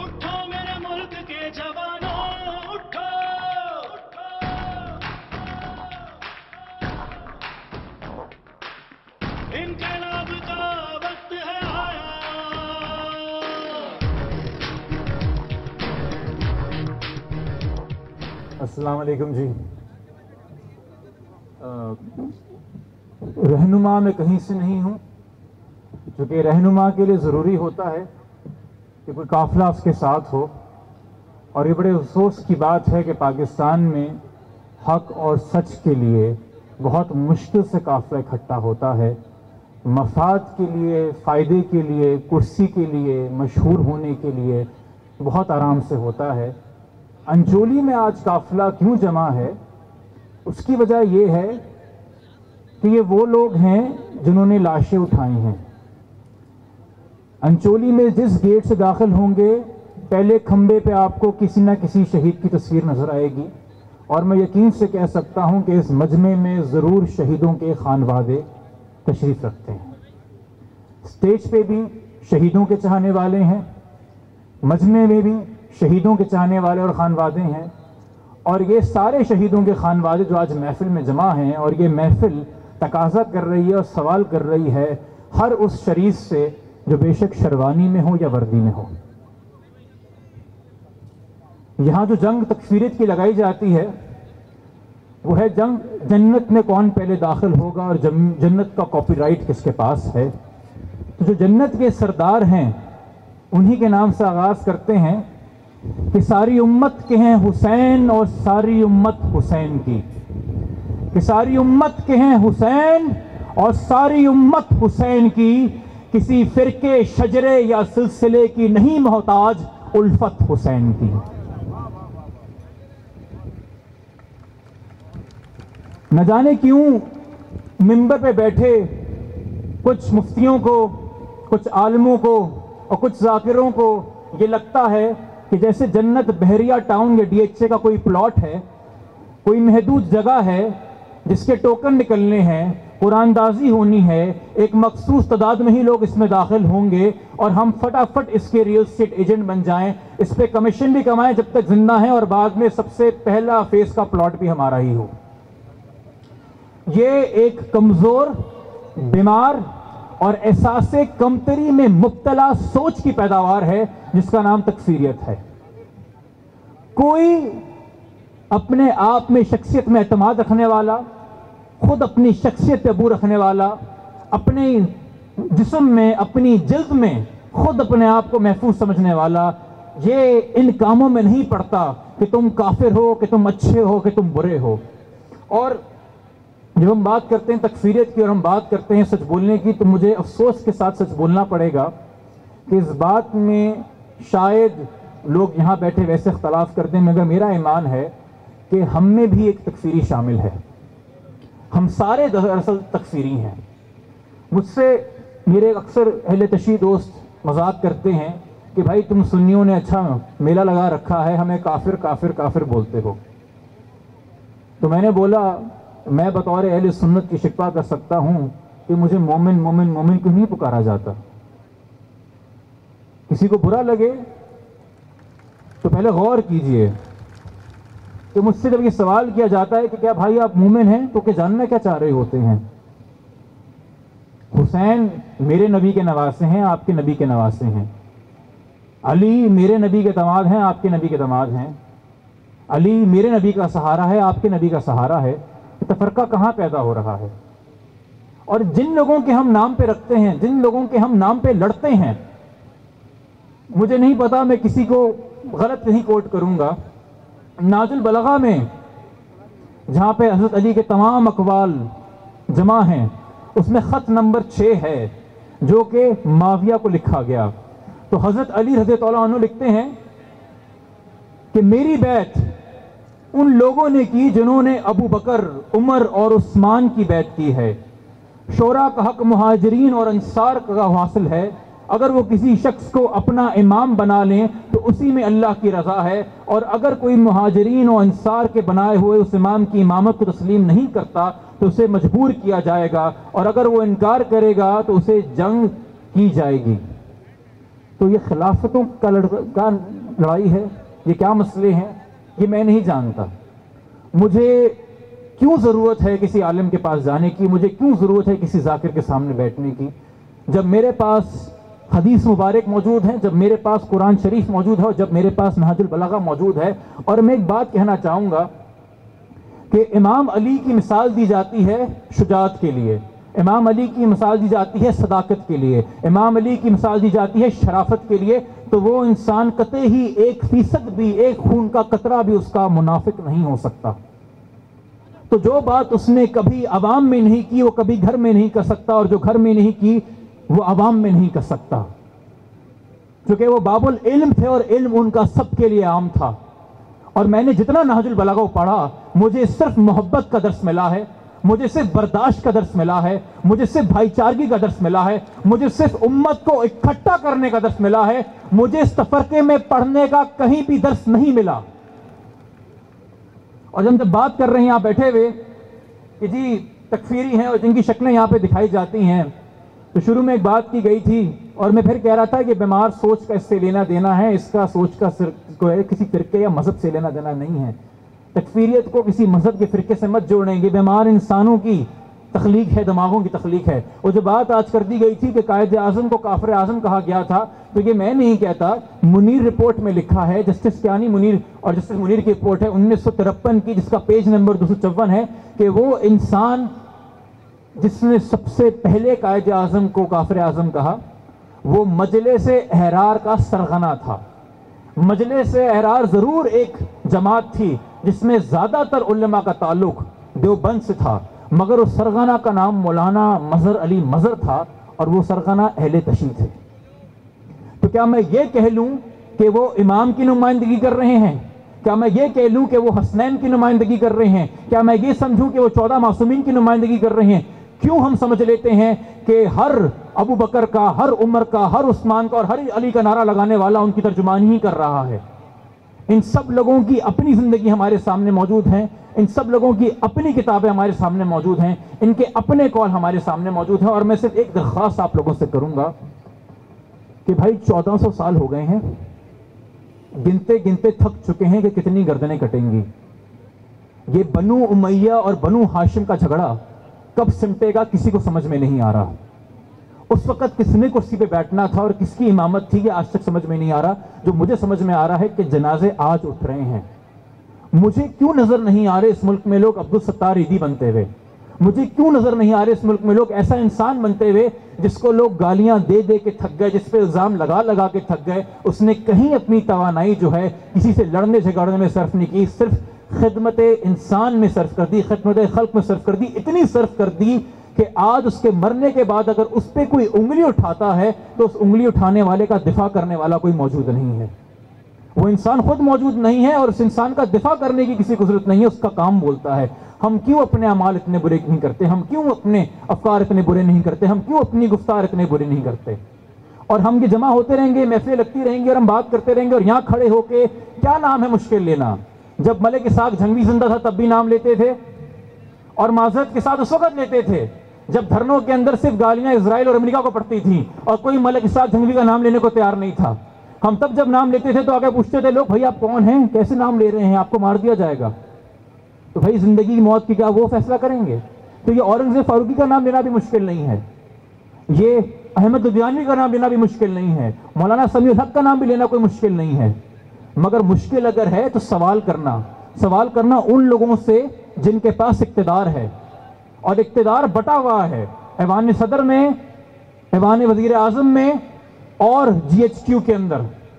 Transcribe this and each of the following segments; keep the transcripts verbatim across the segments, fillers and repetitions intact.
اٹھو میرے ملک کے جوانوں، اٹھو انقلاب کا وقت ہے آیا۔ السلام علیکم جی۔ رہنما میں کہیں سے نہیں ہوں، چونکہ رہنما کے لیے ضروری ہوتا ہے کہ کوئی قافلہ اس کے ساتھ ہو، اور یہ بڑے افسوس کی بات ہے کہ پاکستان میں حق اور سچ کے لیے بہت مشکل سے قافلہ اکٹھا ہوتا ہے۔ مفاد کے لیے، فائدے کے لیے، کرسی کے لیے، مشہور ہونے کے لیے بہت آرام سے ہوتا ہے۔ انچولی میں آج قافلہ کیوں جمع ہے، اس کی وجہ یہ ہے کہ یہ وہ لوگ ہیں جنہوں نے لاشیں اٹھائی ہیں۔ انچولی میں جس گیٹ سے داخل ہوں گے، پہلے کھمبے پہ آپ کو کسی نہ کسی شہید کی تصویر نظر آئے گی، اور میں یقین سے کہہ سکتا ہوں کہ اس مجمع میں ضرور شہیدوں کے خانوادے تشریف رکھتے ہیں۔ اسٹیج پہ بھی شہیدوں کے چاہنے والے ہیں، مجمع میں بھی شہیدوں کے چاہنے والے اور خانوادے ہیں، اور یہ سارے شہیدوں کے خانوادے جو آج محفل میں جمع ہیں، اور یہ محفل تقاضا کر رہی ہے اور سوال کر رہی ہے ہر اس شریف سے جو بے شک شروانی میں ہو یا وردی میں ہو۔ یہاں جو جنگ تکفیریت کی لگائی جاتی ہے وہ ہے جنگ جنت میں کون پہلے داخل ہوگا اور جنت کا کاپی رائٹ کس کے پاس ہے۔ تو جو جنت کے سردار ہیں انہی کے نام سے آغاز کرتے ہیں کہ ساری امت کے ہیں حسین اور ساری امت حسین کی، کہ ساری امت کے ہیں حسین اور ساری امت حسین کی، کسی فرقے شجرے یا سلسلے کی نہیں محتاج الفت حسین کی۔ نہ جانے کیوں منبر پہ بیٹھے کچھ مفتیوں کو، کچھ عالموں کو اور کچھ ذاکروں کو یہ لگتا ہے کہ جیسے جنت بحریہ ٹاؤن یا ڈی ایچ اے کا کوئی پلاٹ ہے، کوئی محدود جگہ ہے جس کے ٹوکن نکلنے ہیں، قرآن دازی ہونی ہے، ایک مخصوص تعداد میں ہی لوگ اس میں داخل ہوں گے اور ہم فٹافٹ اس کے ریل اسٹیٹ ایجنٹ بن جائیں، اس پہ کمیشن بھی کمائیں جب تک زندہ ہیں، اور بعد میں سب سے پہلا فیس کا پلاٹ بھی ہمارا ہی ہو۔ یہ ایک کمزور، بیمار اور احساس کمتری میں مبتلا سوچ کی پیداوار ہے جس کا نام تکفیریت ہے۔ کوئی اپنے آپ میں شخصیت میں اعتماد رکھنے والا، خود اپنی شخصیت پہ ابو رکھنے والا، اپنے جسم میں، اپنی جلد میں خود اپنے آپ کو محفوظ سمجھنے والا، یہ ان کاموں میں نہیں پڑتا کہ تم کافر ہو، کہ تم اچھے ہو، کہ تم برے ہو۔ اور جب ہم بات کرتے ہیں تکفیریت کی اور ہم بات کرتے ہیں سچ بولنے کی، تو مجھے افسوس کے ساتھ سچ بولنا پڑے گا کہ اس بات میں شاید لوگ یہاں بیٹھے ویسے اختلاف کرتے ہیں، مگر میرا ایمان ہے کہ ہم میں بھی ایک تکفیری شامل ہے۔ ہم سارے دراصل تکفیری ہیں۔ مجھ سے میرے اکثر اہل تشیع دوست مذاق کرتے ہیں کہ بھائی تم سنیوں نے اچھا میلہ لگا رکھا ہے، ہمیں کافر کافر کافر بولتے ہو۔ تو میں نے بولا میں بطور اہل سنت کی شکوہ کر سکتا ہوں کہ مجھے مومن مومن مومن کیوں نہیں پکارا جاتا۔ کسی کو برا لگے تو پہلے غور کیجئے کہ مجھ سے جب یہ سوال کیا جاتا ہے کہ کیا بھائی آپ مومن ہیں، تو کہ جاننا کیا چاہ رہے ہوتے ہیں؟ حسین میرے نبی کے نواسے ہیں، آپ کے نبی کے نواسے ہیں۔ علی میرے نبی کے داماد ہیں، آپ کے نبی کے داماد ہیں۔ علی میرے نبی کا سہارا ہے، آپ کے نبی کا سہارا ہے۔ تفرقہ کہاں پیدا ہو رہا ہے؟ اور جن لوگوں کے ہم نام پہ رکھتے ہیں، جن لوگوں کے ہم نام پہ لڑتے ہیں، مجھے نہیں پتا میں کسی کو غلط نہیں کوٹ کروں گا، ناج البلاغہ میں جہاں پہ حضرت علی کے تمام اقوال جمع ہیں، اس میں خط نمبر چھ ہے جو کہ معاویہ کو لکھا گیا۔ تو حضرت علی رضی اللہ عنہ لکھتے ہیں کہ میری بیعت ان لوگوں نے کی جنہوں نے ابو بکر، عمر اور عثمان کی بیعت کی ہے۔ شورا کا حق مہاجرین اور انصار کا حاصل ہے۔ اگر وہ کسی شخص کو اپنا امام بنا لیں تو اسی میں اللہ کی رضا ہے، اور اگر کوئی مہاجرین و انصار کے بنائے ہوئے اس امام کی امامت کو تسلیم نہیں کرتا تو اسے مجبور کیا جائے گا، اور اگر وہ انکار کرے گا تو اسے جنگ کی جائے گی۔ تو تو یہ خلافتوں کا کا لڑائی ہے، یہ کیا مسئلے ہیں، یہ میں نہیں جانتا. مجھے کیوں ضرورت ہے کسی عالم کے پاس جانے کی، مجھے کیوں ضرورت ہے کسی ذاکر کے سامنے بیٹھنے کی، جب میرے پاس حدیث مبارک موجود ہیں، جب میرے پاس قرآن شریف موجود ہے، اور جب میرے پاس نہج البلاغہ موجود ہے. اور میں ایک بات کہنا چاہوں گا کہ امام علی کی مثال دی جاتی ہے شجاعت کے لیے، امام علی کی مثال دی جاتی ہے صداقت کے لیے، امام علی کی مثال دی جاتی ہے شرافت کے لیے، تو وہ انسان قطعی ہی ایک فیصد بھی، ایک خون کا قطرہ بھی اس کا منافق نہیں ہو سکتا. تو جو بات اس نے کبھی عوام میں نہیں کی وہ کبھی گھر میں نہیں کر سکتا، اور جو گھر میں نہیں کی وہ عوام میں نہیں کر سکتا، کیونکہ وہ باب العلم تھے اور علم ان کا سب کے لیے عام تھا. اور میں نے جتنا نہج البلاغہ پڑھا مجھے صرف محبت کا درس ملا ہے، مجھے صرف برداشت کا درس ملا ہے، مجھے صرف بھائی چارگی کا درس ملا ہے، مجھے صرف امت کو اکٹھا کرنے کا درس ملا ہے، مجھے اس تفرقے میں پڑھنے کا کہیں بھی درس نہیں ملا. اور جب جب بات کر رہے ہیں یہاں بیٹھے ہوئے کہ جی تکفیری ہیں اور جن کی شکلیں یہاں پہ دکھائی جاتی ہیں، تو شروع میں ایک بات کی گئی تھی اور میں پھر کہہ رہا تھا کہ بیمار سوچ کا اس سے لینا دینا ہے، اس کا سوچ کا کسی فرقے یا مذہب سے لینا دینا نہیں ہے. تکفیریت کو کسی مذہب کے فرقے سے مت جوڑیں گے، بیمار انسانوں کی تخلیق ہے، دماغوں کی تخلیق ہے. اور جو بات آج کر دی گئی تھی کہ قائد اعظم کو کافر اعظم کہا گیا تھا، تو یہ میں نہیں کہتا، منیر رپورٹ میں لکھا ہے، جسٹس کیانی منیر اور جسٹس منیر کی رپورٹ ہے انیس سو ترپن کی، جس کا پیج نمبر دو سو چون ہے، کہ وہ انسان جس نے سب سے پہلے قائد اعظم کو کافر اعظم کہا وہ مجلس احرار کا سرغنہ تھا. مجلس احرار ضرور ایک جماعت تھی جس میں زیادہ تر علماء کا تعلق دیوبند سے تھا، مگر اس سرغنہ کا نام مولانا مظہر علی مظہر تھا اور وہ سرغنہ اہل تشیع تھے. تو کیا میں یہ کہہ لوں کہ وہ امام کی نمائندگی کر رہے ہیں؟ کیا میں یہ کہہ لوں کہ وہ حسنین کی نمائندگی کر رہے ہیں؟ کیا میں یہ سمجھوں کہ وہ چودہ معصومین کی نمائندگی کر رہے ہیں؟ کیوں ہم سمجھ لیتے ہیں کہ ہر ابو بکر کا، ہر عمر کا، ہر عثمان کا اور ہر علی کا نعرہ لگانے والا ان کی ترجمانی ہی کر رہا ہے؟ ان سب لوگوں کی اپنی زندگی ہمارے سامنے موجود ہیں، ان سب لوگوں کی اپنی کتابیں ہمارے سامنے موجود ہیں، ان کے اپنے قول ہمارے سامنے موجود ہیں. اور میں صرف ایک درخواست آپ لوگوں سے کروں گا کہ بھائی چودہ سو سال ہو گئے ہیں، گنتے گنتے تھک چکے ہیں کہ کتنی گردنیں کٹیں گی. یہ بنو امیہ اور بنو ہاشم کا جھگڑا کب سمٹے گا کسی کو سمجھ میں نہیں آ رہا. اس وقت کس نے کرسی پہ بیٹھنا تھا اور کس کی امامت تھی یہ آج تک سمجھ میں نہیں آ رہا. جو مجھے سمجھ میں آ رہا ہے کہ جنازے آج اٹھ رہے ہیں. مجھے کیوں نظر نہیں آ رہے اس ملک میں لوگ عبدالستار عیدی بنتے ہوئے؟ مجھے کیوں نظر نہیں آ رہے اس ملک میں لوگ ایسا انسان بنتے ہوئے جس کو لوگ گالیاں دے دے کے تھک گئے، جس پہ الزام لگا لگا کے تھک گئے؟ اس نے کہیں اپنی توانائی جو ہے کسی سے لڑنے جھگڑنے میں صرف نہیں کی، صرف خدمت انسان میں صرف کر دی، خدمت خلق میں صرف کر دی، اتنی صرف کر دی کہ آج اس کے مرنے کے بعد اگر اس پہ کوئی انگلی اٹھاتا ہے تو اس انگلی اٹھانے والے کا دفاع کرنے والا کوئی موجود نہیں ہے. وہ انسان خود موجود نہیں ہے اور اس انسان کا دفاع کرنے کی کسی کو ضرورت نہیں ہے، اس کا کام بولتا ہے. ہم کیوں اپنے اعمال اتنے برے نہیں کرتے؟ ہم کیوں اپنے افکار اتنے برے نہیں کرتے؟ ہم کیوں اپنی گفتار اتنے برے نہیں کرتے؟ اور ہم یہ جمع ہوتے رہیں گے، محفلیں لگتی رہیں گی اور ہم بات کرتے رہیں گے، اور یہاں کھڑے ہو کے کیا نام ہے مشکل لینا؟ جب ملک اسحاق جھنگوی زندہ تھا تب بھی نام لیتے تھے اور معذرت کے ساتھ اس وقت لیتے تھے جب دھرنوں کے اندر صرف گالیاں اسرائیل اور امریکہ کو پڑتی تھیں اور کوئی ملک اسحاق جھنگوی کا نام لینے کو تیار نہیں تھا. ہم تب جب نام لیتے تھے تو آگے پوچھتے تھے لوگ، بھائی آپ کون ہیں، کیسے نام لے رہے ہیں، آپ کو مار دیا جائے گا. تو بھائی زندگی کی موت کی کیا وہ فیصلہ کریں گے؟ تو یہ اورنگزیب فاروقی کا نام لینا بھی مشکل نہیں ہے، یہ احمد لدھیانوی کا نام لینا بھی مشکل نہیں ہے، مولانا سمیع الحق کا نام بھی لینا کوئی مشکل نہیں ہے. مگر مشکل اگر ہے تو سوال کرنا سوال کرنا ان لوگوں سے جن کے پاس اقتدار ہے، اور اقتدار بٹا ہوا ہے ایوان صدر میں، ایوان وزیر اعظم میں اور جی ایچ کیو کے اندر.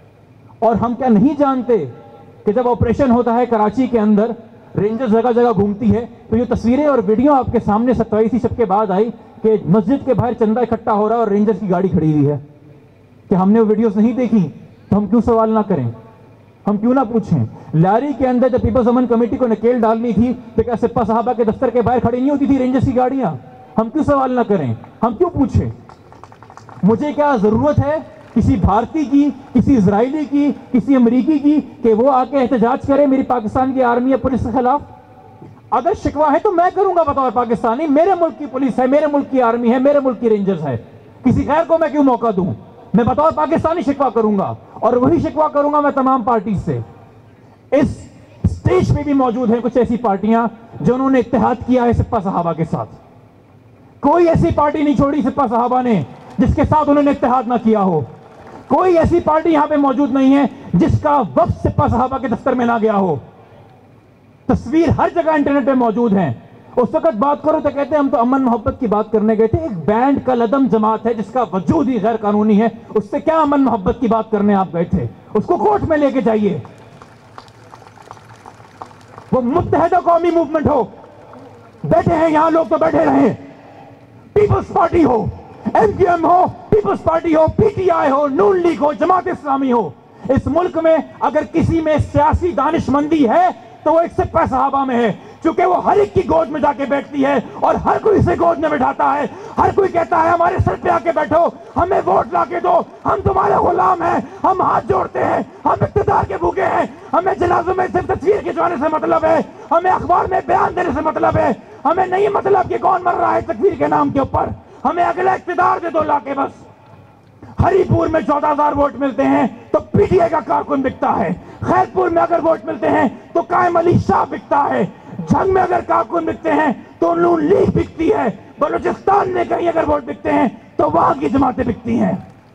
اور ہم کیا نہیں جانتے کہ جب آپریشن ہوتا ہے کراچی کے اندر، رینجر جگہ جگہ گھومتی ہے، تو یہ تصویریں اور ویڈیو آپ کے سامنے ستائیسویں شب کے بعد آئی کہ مسجد کے باہر چندہ اکٹھا ہو رہا ہے اور رینجر کی گاڑی کھڑی ہوئی ہے. کہ ہم نے وہ ویڈیوز نہیں دیکھی تو ہم کیوں سوال نہ کریں، ہم کیوں نہ پوچھیں؟ لاری کے اندر جب پیپلز امن کمیٹی کو نکیل ڈالنی تھی تو کیا سپہ صحابہ کے دفتر کے باہر کھڑی نہیں ہوتی تھی رینجرز کی گاڑیاں؟ ہم کیوں سوال نہ کریں، ہم کیوں پوچھیں؟ مجھے کیا ضرورت ہے کسی بھارتی کی، کسی اسرائیلی کی، کسی امریکی کی کہ وہ آ کے احتجاج کرے میری پاکستان کی آرمی یا پولیس کے خلاف؟ اگر شکوہ ہے تو میں کروں گا بطور پاکستانی، میرے ملک کی پولیس ہے، میرے ملک کی آرمی ہے، میرے ملک کی رینجرز ہے، کسی غیر کو میں کیوں موقع دوں؟ میں بطور پاکستانی شکوہ کروں گا، اور وہی شکوہ کروں گا میں تمام پارٹی سے۔ اس اسٹیج پہ بھی موجود ہیں کچھ ایسی پارٹیاں جنہوں نے اتحاد کیا ہے سپہ صحابہ کے ساتھ۔ کوئی ایسی پارٹی نہیں چھوڑی سپہ صحابہ نے جس کے ساتھ انہوں نے اتحاد نہ کیا ہو۔ کوئی ایسی پارٹی یہاں پہ موجود نہیں ہے جس کا وفد سپہ صحابہ کے دفتر میں نہ گیا ہو۔ تصویر ہر جگہ انٹرنیٹ پہ موجود ہیں۔ اس وقت بات کرو تو کہتے ہیں ہم تو امن محبت کی بات کرنے گئے تھے۔ ایک بینڈ کا لدم جماعت ہے جس کا وجود ہی غیر قانونی ہے، اس سے کیا امن محبت کی بات کرنے آپ گئے تھے؟ اس کو کورٹ میں لے کے جائیے۔ وہ متحدہ قومی موومنٹ ہو، بیٹھے ہیں یہاں لوگ تو بیٹھے رہیں، پیپلز پارٹی ہو، ایم کیو ایم ہو، پیپلز پارٹی ہو، پی ٹی آئی ہو، نون لیگ ہو، جماعت اسلامی ہو، اس ملک میں اگر کسی میں سیاسی دانش مندی ہے تو وہ ایک سپہ صحابہ میں ہے، چونکہ وہ ہر ایک کی گود میں جا کے بیٹھتی ہے اور ہر کوئی اسے گود میں بٹھاتا ہے۔ ہر کوئی کہتا ہے ہمارے سر پہ آ کے بیٹھو، ہمیں ووٹ لا کے دو، ہم تمہارے غلام ہیں، ہم ہاتھ جوڑتے ہیں، ہم اقتدار کے بھوکے ہیں، ہمیں جنازوں میں صرف تصویر کھنچوانے سے مطلب ہے، ہمیں اخبار میں بیان دینے سے مطلب ہے، ہمیں نہیں مطلب کہ کون مر رہا ہے تصویر کے نام کے اوپر، ہمیں اگلا اقتدار دے دو لا کے بس۔ ہری پور میں چودہ ہزار ووٹ ملتے ہیں تو پی ٹی آئی کا کارکن بکتا ہے، خیر پور میں اگر ووٹ ملتے ہیں تو قائم علی شاہ بکتا ہے، جھنگ میں اگر کارکن بکتے ہیں تو نون لیگ بکتی ہے، بلوچستان میں کہیں اگر ووٹ بکتے ہیں تو وہاں کی جماعتیں بکتی ہیں۔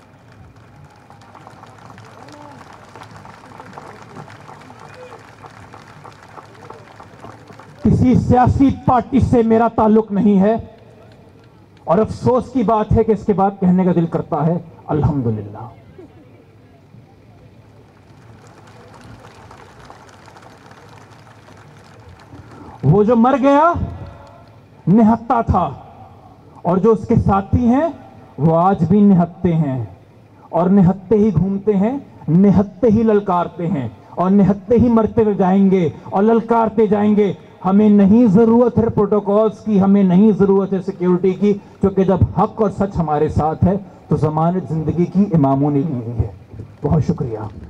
کسی سیاسی پارٹی سے میرا تعلق نہیں ہے، اور افسوس کی بات ہے کہ اس کے بعد کہنے کا دل کرتا ہے الحمدللہ۔ وہ جو مر گیا نہتا تھا، اور جو اس کے ساتھی ہیں وہ آج بھی نہتے ہیں، اور نہتے ہی گھومتے ہیں، نہتے ہی للکارتے ہیں، اور نہتے ہی مرتے ہوئے جائیں گے اور للکارتے جائیں گے۔ ہمیں نہیں ضرورت ہے پروٹوکولز کی، ہمیں نہیں ضرورت ہے سیکیورٹی کی، کیونکہ جب حق اور سچ ہمارے ساتھ ہے تو ضمانت زندگی کی اماموں نے لی ہے۔ بہت شکریہ۔